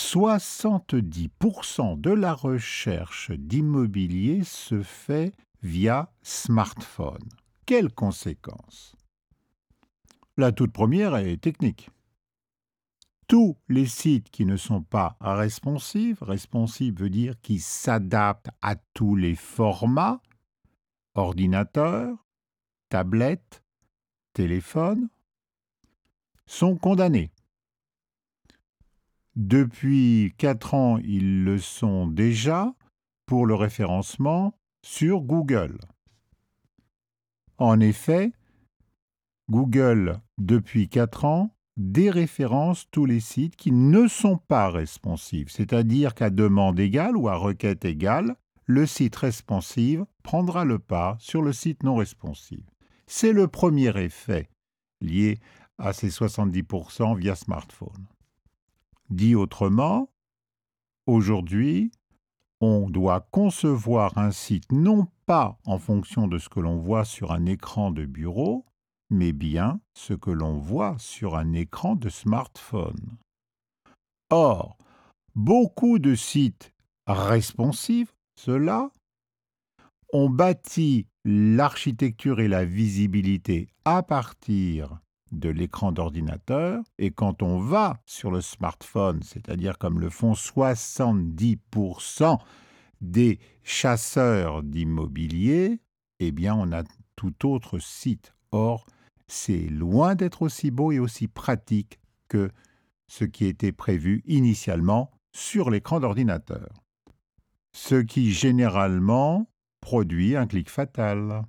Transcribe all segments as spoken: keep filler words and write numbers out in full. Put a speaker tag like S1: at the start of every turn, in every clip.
S1: soixante-dix pour cent de la recherche d'immobilier se fait via smartphone. Quelles conséquences? La toute première est technique. Tous les sites qui ne sont pas responsives, responsive veut dire qui s'adaptent à tous les formats, ordinateur, tablette, téléphone, sont condamnés. Depuis quatre ans, ils le sont déjà pour le référencement sur Google. En effet, Google, depuis quatre ans, déréférence tous les sites qui ne sont pas responsives, c'est-à-dire qu'à demande égale ou à requête égale, le site responsive prendra le pas sur le site non responsive. C'est le premier effet lié à ces soixante-dix pour cent via smartphone. Dit autrement, aujourd'hui, on doit concevoir un site non pas en fonction de ce que l'on voit sur un écran de bureau, mais bien ce que l'on voit sur un écran de smartphone. Or, beaucoup de sites responsives, ceux-là, ont bâti l'architecture et la visibilité à partir de l'écran d'ordinateur, et quand on va sur le smartphone, c'est-à-dire comme le font soixante-dix pour cent des chasseurs d'immobilier, eh bien on a tout autre site. Or, c'est loin d'être aussi beau et aussi pratique que ce qui était prévu initialement sur l'écran d'ordinateur. Ce qui généralement produit un clic fatal.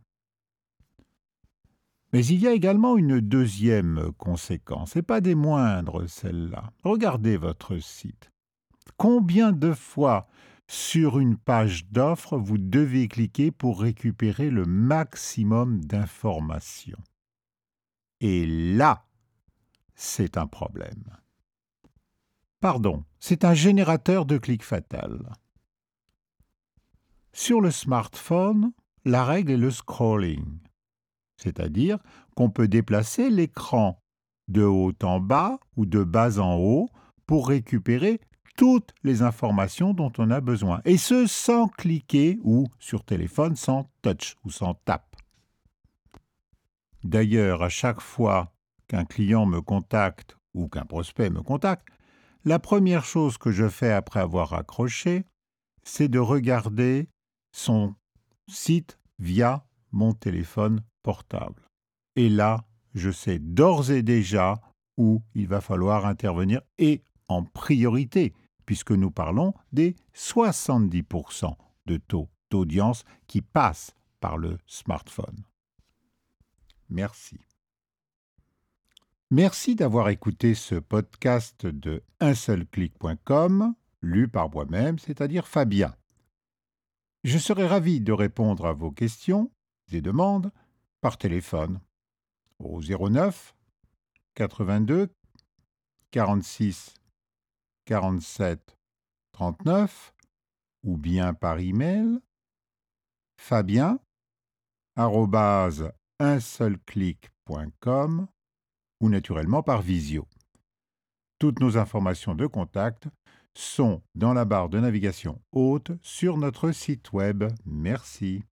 S1: Mais il y a également une deuxième conséquence, et pas des moindres celle-là. Regardez votre site. Combien de fois sur une page d'offres vous devez cliquer pour récupérer le maximum d'informations? Et là, c'est un problème. Pardon, c'est un générateur de clics fatal. Sur le smartphone, la règle est le scrolling, c'est-à-dire qu'on peut déplacer l'écran de haut en bas ou de bas en haut pour récupérer toutes les informations dont on a besoin, et ce sans cliquer ou, sur téléphone, sans touch ou sans tap. D'ailleurs, à chaque fois qu'un client me contacte ou qu'un prospect me contacte, la première chose que je fais après avoir raccroché, c'est de regarder son site via mon téléphone portable. Et là, je sais d'ores et déjà où il va falloir intervenir, et en priorité, puisque nous parlons des soixante-dix pour cent de taux d'audience qui passent par le smartphone. Merci. Merci d'avoir écouté ce podcast de un seul clic point com, lu par moi-même, c'est-à-dire Fabien. Je serai ravi de répondre à vos questions et demandes par téléphone au zéro neuf quatre-vingt-deux quarante-six quarante-sept trente-neuf ou bien par email fabien arobase un seul clic point com ou naturellement par visio. Toutes nos informations de contact sont dans la barre de navigation haute sur notre site web. Merci.